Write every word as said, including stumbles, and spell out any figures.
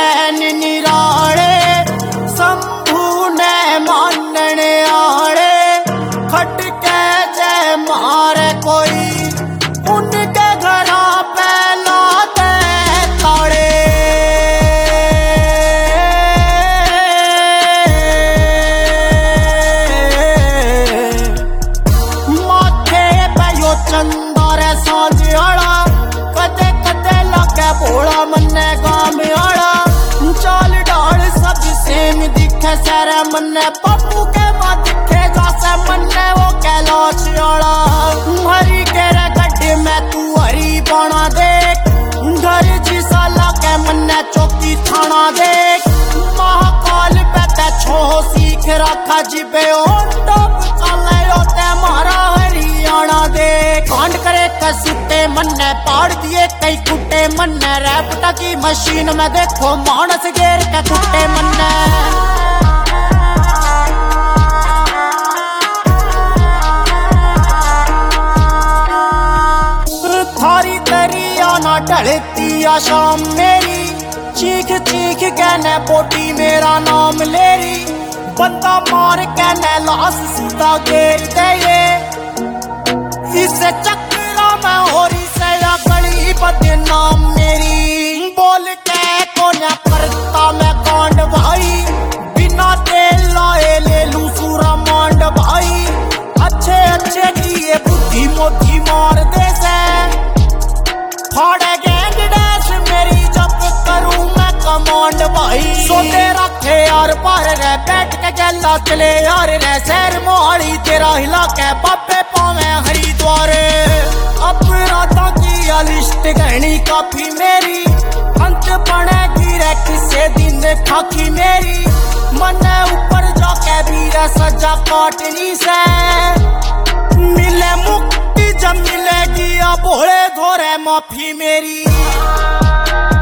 नैन निराले शंभू ने मानने आले खटके जय मारे कोई उनके घरा पे लाते ताड़े। माथे पे यो चंदा रे सांझ आला कदे कदे लागे भोला मन्ने गाम आला चाल डाल सब सेम दिखे सारे मन्ने पप्पू के मां दिखे जैसे मन्ने वो कैलाश आला। हरी के रे गड्ढे में तू हरी बना देख घर जिसा लागे मन्ने चौकी थाना देख महाकाल पे ते छो सीख रखा जिबे ओंडप चले होते मारा हरियाणा देख कांड करे कसुटे मन्ने पाड़ दिए कई कुटे मन्ने रैपटा की मशीन में देखो मानस गेर के कुटे मन्ने। थारी दरिया ना ढलती आ शाम मेरी चीख चीख कहने बोटी मेरा नाम लेरी बंदा मार कहने लाश सीधा घेर दे ये इसे चक्रा में होरी से या गली बदनाम मेरी बोल के कोने करता मैं कांड भाई बिना तेल लाए ले लू सूरा मांड भाई अच्छे अच्छे की ये बुद्धि मोटी मार दे से फाड़े गैंग डैश मेरी जब करूं मैं कमांड भाई सोते रखे यार पार रे बैठ के गला चले यार रे शहर मोहाली तेरा हिला के बाबे पावे हरिद्वार अपराधा की लिस्ट गहनी काफी मेरी अंत बनेगी रे किसे दिन खाकी मेरी मन ऊपर जाके भी रे सजा काटनी से मिले मुक्ति जब मिलेगी अब भोले धोरे माफी मेरी।